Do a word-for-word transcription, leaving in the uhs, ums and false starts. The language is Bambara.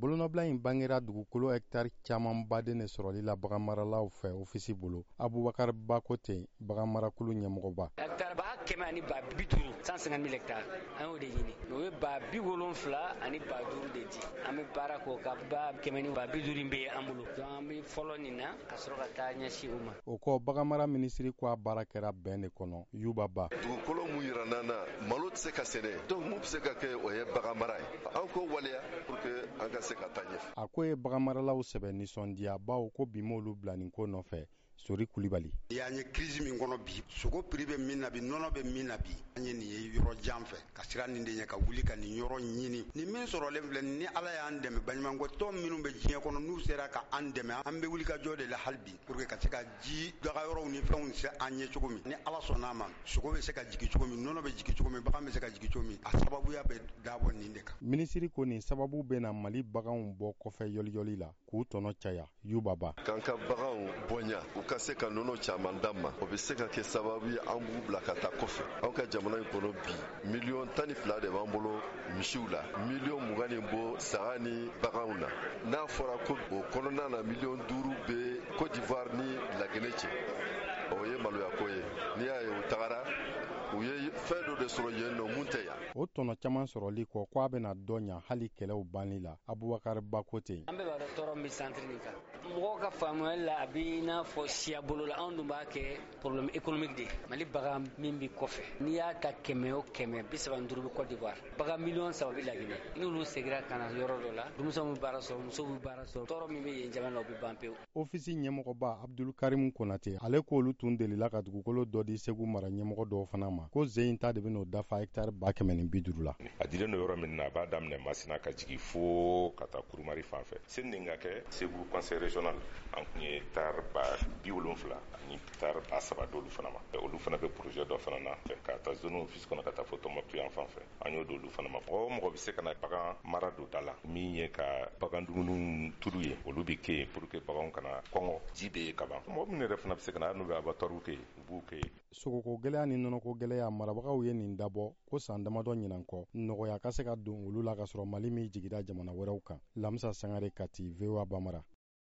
bolonɔbila in bangera dugukolo hɛktari caaman baden de sɔrɔli la baganmaralaw fɛ ofisi bolo. Abubakar Bakote, baganmarakulu ɲɛmɔgɔba. hɛktari ba kɛmɛ ani ba bi duuru cent cinquante mille hectares an y'o de ɲini. O ye ba bi wolonfila ani ba duuru de di. An bɛ baara k'o ka ba kɛmɛ ni ba bi duuru bɛ an bolo. Donc an bɛ fɔlɔ nin na ka sɔrɔ ka taa ɲɛsin o ma. O kɔ baganmara minisiri ko a baara kɛra bɛn de kɔnɔ. Yuba Ba. Dugukolo mun yira n'an na malo tɛ se ka sɛnɛ. Donc mun bɛ se ka kɛ o ye baganmara ye. An ko waleya pour que an ka se ka taa ɲɛfɛ. A ko ye baganmaralaw sɛbɛ nisɔndiya baw ko bi m'olu bila nin ko nɔfɛ. Sori Kulibali. Y'an ye crise min kɔnɔ bi, sogo prix bɛ min na bi, nɔnɔ bɛ min na bi. An ye nin ye yɔrɔ jan fɛ ka sira nin de ɲɛ ka wuli ka nin yɔrɔ ɲini. Ni min sɔrɔlen filɛ ni Ala y'an dɛmɛ baɲumankɛ tɔn minnu bɛ diɲɛ kɔnɔ n'u sera ka an dɛmɛ an bɛ wuli ka jɔ de la hali bi pour que ka se ka ji daga yɔrɔw ni fɛnw se an ɲɛ cogo min. Ni Ala sɔnn'a ma, sogo bɛ se ka jigin cogo min, nɔnɔ bɛ jigin cogo min, bagan bɛ se ka jigin cogo min, a sababuya bɛ dabɔ nin de kan. Minisiri ko nin sababu bɛ na Mali baganw bɔ kɔfɛ yɔliyɔli la k'u tɔnɔ caya. Yuba Ba. K'an ka baganw bonya u ka se ka nɔnɔ caman d'an ma o bɛ se ka kɛ sababu ye an b'u bila ka taa kɔfɛ. Anw ka jamana in kɔnɔ bi miliyɔn tan ni fila de b'an bolo misiw la, miliyɔn mugan ni bɔ saga ni baganw na. N'a fɔra ko o kɔnɔna na miliyɔn duuru bɛ Côte d'Ivoire ni Laginɛ cɛ, o ye maloya ko ye. N'i y'a ye u tagara u ye fɛn dɔ de sɔrɔ yen nɔ mun tɛ yan. O tɔnɔ caman sɔrɔli kɔ ko a bɛna dɔ ɲa hali kɛlɛw banni la. Abubakar Bakote. An bɛ b'a dɔn tɔɔrɔ min centre nin kan. Mɔgɔw ka faamuyali la a bɛ i n'a fɔ siya bolo la anw dun b'a kɛ problème économique de. Mali bagan min bɛ kɔfɛ n'i y'a ta kɛmɛ o kɛmɛ bi saba ni duuru bɛ Côte d'Ivoire. Bagan miliyɔn saba bɛ Laginɛ. N'olu segira ka na yɔrɔ dɔ la denmisɛnw bɛ baara sɔrɔ musow bɛ baara sɔrɔ tɔɔrɔ min bɛ yen jamana o bɛ ban pewu. Ofisi ɲɛmɔgɔba Abdul Karim Konate ale k'olu tun delila ka dugukolo dɔ di Segu mara ɲɛmɔgɔ dɔw fana ma ko zein ta de bɛ n'o dafa hɛktari ba kɛmɛ ni bi duuru la. A dilen don yɔrɔ min na a b'a daminɛ Masina ka jigin fo ka taa Kurumari fan fɛ. Sen nin ka kɛ Segu conseil régional an kun ye hɛktari ba bi wolonfila ani hɛktari ba saba d'olu fana ma. Olu fana bɛ projet dɔ fana na ka taa zone office kɔnɔ ka taa fo Tɔnbukutu yan fan fɛ. An y'o d'olu fana ma. Mɔgɔ mɔgɔ bɛ se ka na bagan mara don da la min ye ka bagan dumuniw turu ye olu bɛ kɛ yen pour que baganw kana kɔngɔ ji bɛ yen ka ban. Mɔgɔ minnu yɛrɛ fana bɛ se ka na n'u bɛ abattoirs kɛ yen u b'u kɛ yen. Sogoko gɛlɛya ni nɔnɔko gɛlɛya marabagaw ye nin dabɔ ko san damadɔ ɲinan kɔ nɔgɔya ka se ka don olu la ka sɔrɔ Mali min jigida jamana wɛrɛw kan. Lamisa Sangare Kati, V O A Bamara.